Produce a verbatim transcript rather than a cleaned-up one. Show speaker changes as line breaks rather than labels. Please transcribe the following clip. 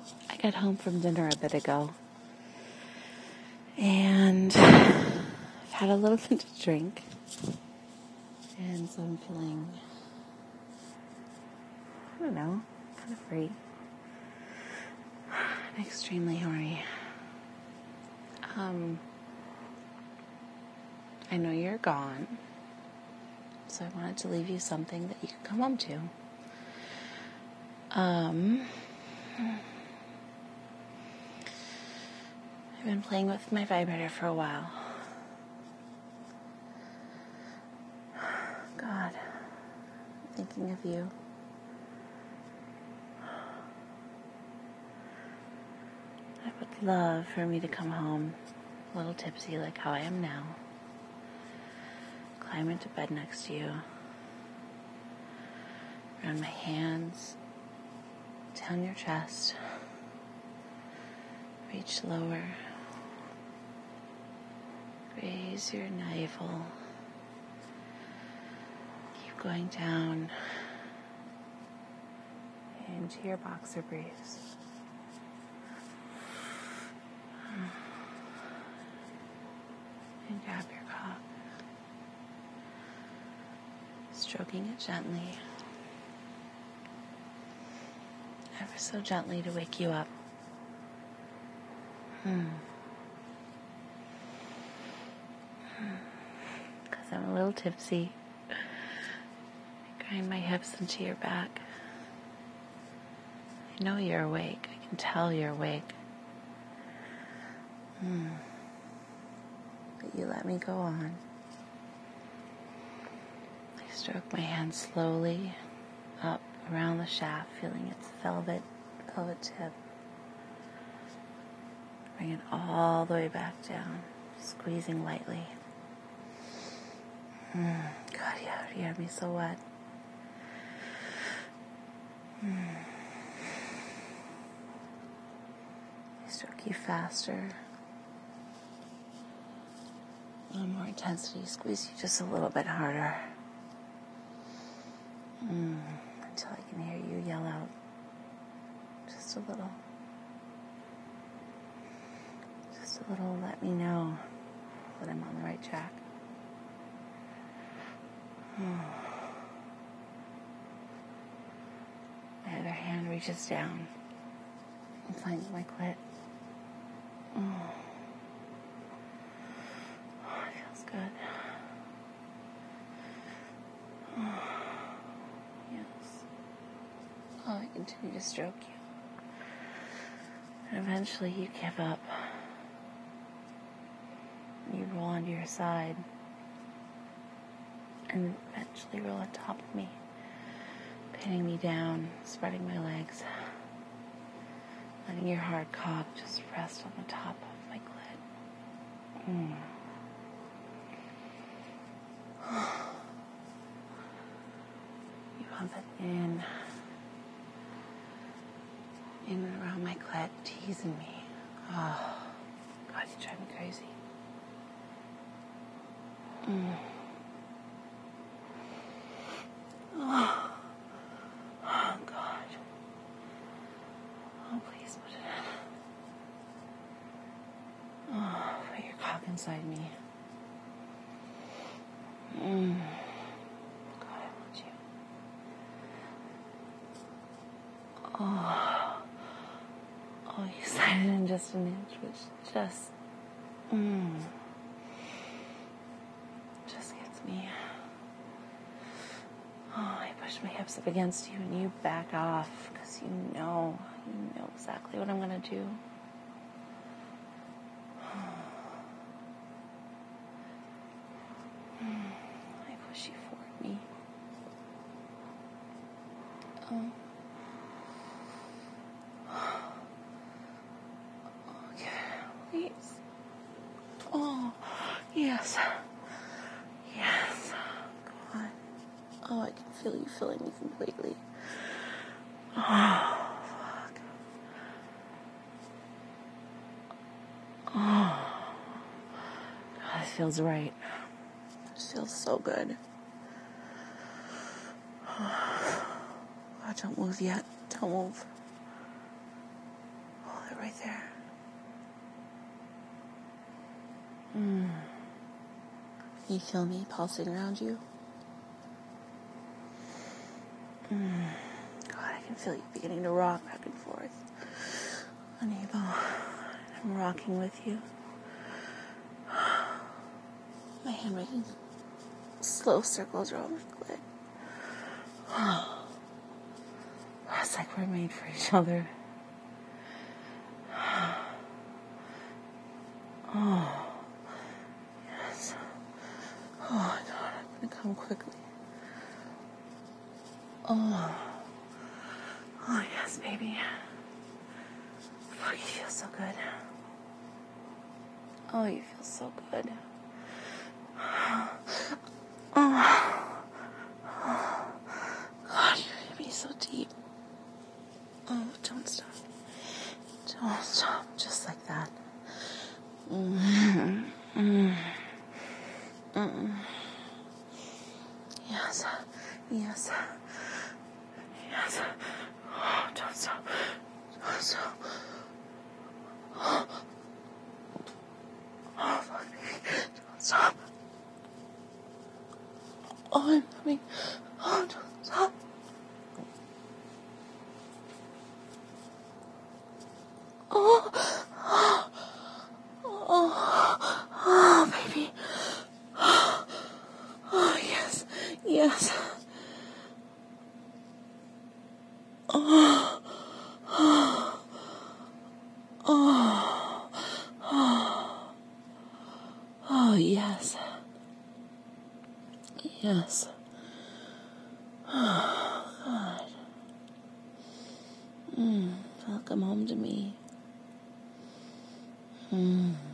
I got home from dinner a bit ago, and I've had a little bit to drink, and so I'm feeling, I don't know, kind of free. I'm extremely horny. Um, I know you're gone, so I wanted to leave you something that you could come home to. Um, I've been playing with my vibrator for a while. God, I'm thinking of you. I would love for me to come home a little tipsy like how I am now. Climb into bed next to you. Run my hands down your chest. Reach lower. Raise your navel. Keep going down into your boxer briefs. And grab your cock. Stroking it gently. Ever so gently to wake you up. Hmm. Because I'm a little tipsy. I grind my hips into your back. I know you're awake. I can tell you're awake. Hmm. But you let me go on. I stroke my hand slowly up around the shaft, feeling its velvet, velvet tip. Bring it all the way back down, squeezing lightly. Mm. God, yeah, you have me so wet. Mm. I stroke you faster. A little more intensity, squeeze you just a little bit harder. Mm. Until I can hear you yell out. Just a little. Just a little, let me know that I'm on the right track. Mm. My other hand reaches down and finds my clit. Oh. Oh, it feels good. Oh. Yes. Oh, I continue to stroke you. And eventually you give up. You roll onto your side. And eventually roll on top of me. Pinning me down, spreading my legs. Letting your hard cock just rest on the top of my clit. Mm. You pump it in. In and around my clit, teasing me. Oh, God, you drive me crazy. Mm. Oh. Oh, God. Oh, please put it in. Oh, put your cock inside me. Mm. God, I want you. Oh. Oh, you slide it in just an inch, which just, mm, just gets me. Oh, I push my hips up against you and you back off because you know, you know exactly what I'm going to do. I push you forward me. Oh. Okay, please. Oh, yes. Yes. Go on. Oh, I can feel you filling me completely. Oh, fuck. Oh. God, this feels right. This feels so good. God, don't move yet. Don't move. right there. Mm. You feel me pulsing around you? Mm. God, I can feel you beginning to rock back and forth. Unable. I'm rocking with you. My hand making slow circles around my clit. It's like we're made for each other. Oh, yes. Oh, God, I'm going to come quickly. Oh. Oh, yes, baby. Fuck, you feel so good. Oh, you feel so good. Oh. God, you're going to be so deep. Oh, don't stop. Don't stop. Just like that. Mm-hmm. Mm. Mm-mm. Yes. Yes. Yes. Oh, don't stop. Don't stop. Oh, oh fuck me. Don't stop. Oh, I'm coming. Oh, don't stop. Oh, oh, oh, oh, baby. Oh, yes, yes. Oh, oh, oh, oh, oh, yes. Yes. Oh, God. Mm, welcome home to me. Mm.